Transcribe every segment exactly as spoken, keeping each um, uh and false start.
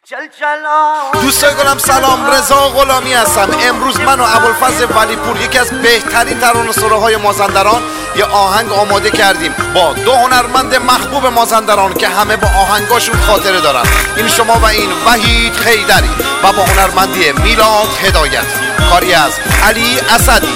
دوستای گلم سلام، رضا غلامی هستم. امروز من و ابوالفضل ولیپور یکی از بهترین ترانه‌سراهای های مازندران یه آهنگ آماده کردیم با دو هنرمند محبوب مازندران که همه با آهنگاشون خاطره دارن. این شما و این وحید خیدری و با هنرمندی میلاد هدایت، کاری از علی اسدی.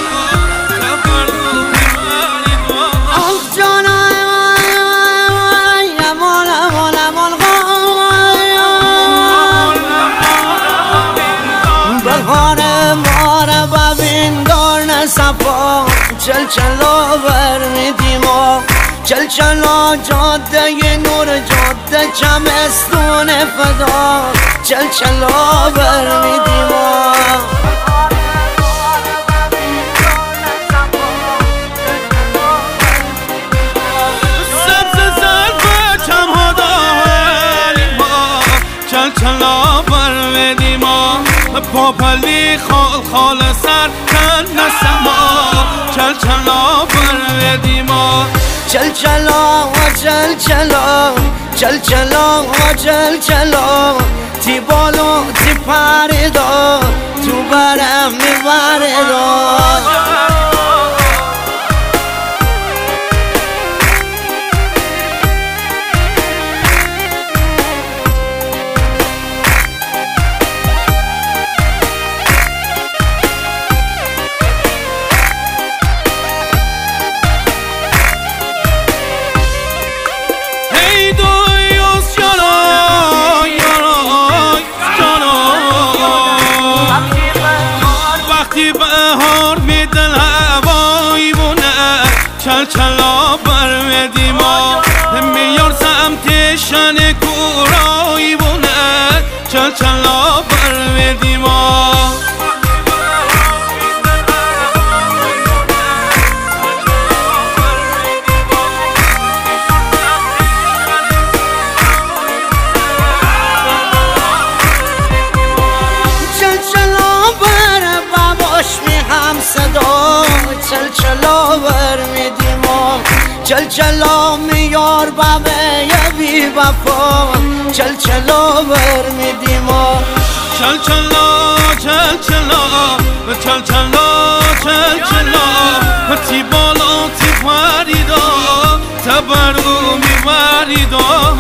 صفا چل چلا برمیدیم و چل چلا جاده نور، جاده چمستون فدا، چل چلا برمیدیم و سبز زد و چم ها داریم ما، چل چلا برمیدیم و پاپلی خال خال سر نسما، چل چلا برمیدیم چل چلا و چل چلا، چل چلا و چل چلا، تی بالو تی پریدا تو برم میبریدا. بهار میدل هوایی بونه، چل چلا برمیدیم میار سمت شن کورایی بونه، چل چلا برمیدیم صدا، چل چلا برمیدیم چل چلا میار بابه یه بی وفا، چل چلا برمیدیم چل چلا چل چلا چل چلا چل چلا، تی بالا تی پریدا تبرو میبریدا.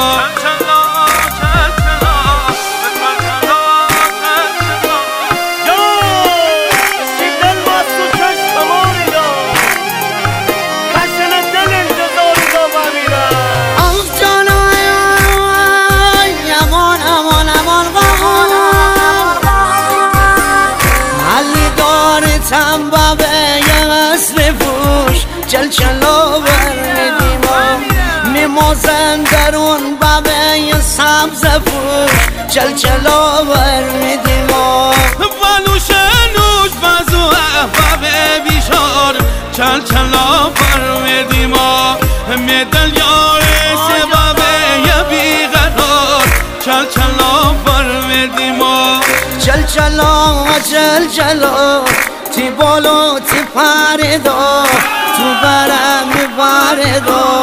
هم بابه یه غصر فوش، چل چلا برمیدیم میمازن درون بابه یه سبز فوش، چل چلا برمیدیم بلوش نوش بازو بابه بیشار، چل چلا برمیدیم میدل یار سه بابه یه بیقرار، چل چلا برمیدیم چل چلا چل چلا، تی بالو تی پریدا تو برم میبریدا.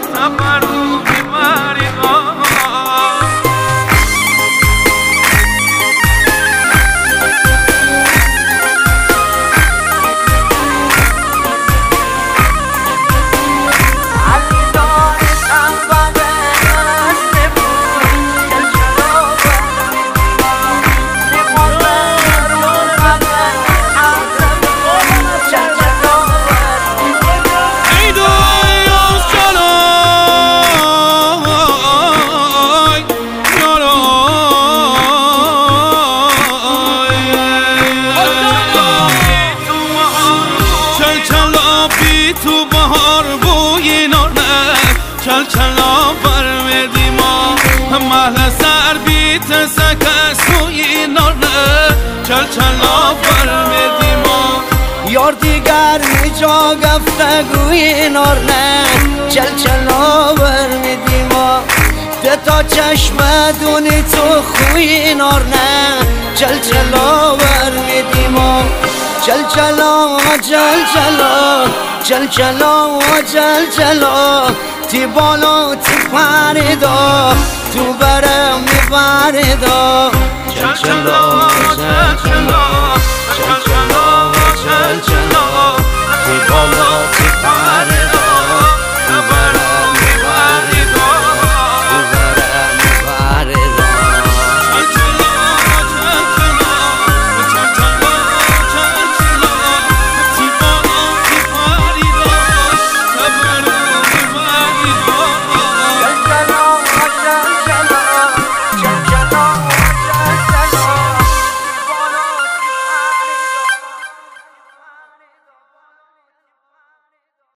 تو بهار بوی نارنه، چل چلا برمیدیم محل سر بیت سکس توی نارنه، چل چلا برمیدیم یار دیگر میجا گفتگوی نارنه، چل چلا برمیدیم ده تا چشم دونی تو خوی نارنه، چل چلا برمیدیم چل چلا چل چلا چل چلا چل چلا، تی بالا تی پریدا تو برم میبردا